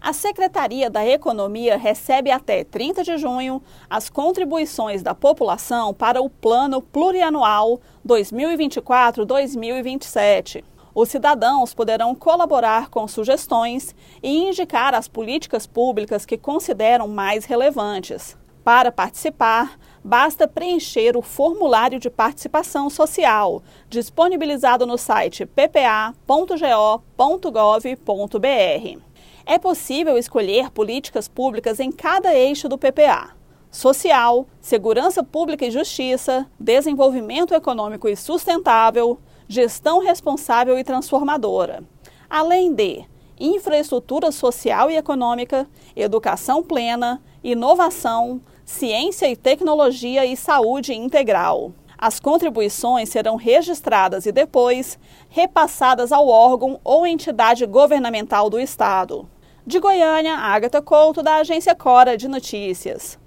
A Secretaria da Economia recebe até 30 de junho as contribuições da população para o Plano Plurianual 2024-2027. Os cidadãos poderão colaborar com sugestões e indicar as políticas públicas que consideram mais relevantes. Para participar, basta preencher o formulário de participação social, disponibilizado no site ppa.go.gov.br. É possível escolher políticas públicas em cada eixo do PPA: social, segurança pública e justiça, desenvolvimento econômico e sustentável, gestão responsável e transformadora, além de infraestrutura social e econômica, educação plena, inovação, ciência e tecnologia e saúde integral. As contribuições serão registradas e depois repassadas ao órgão ou entidade governamental do Estado. De Goiânia, Ágata Couto, da Agência Cora de Notícias.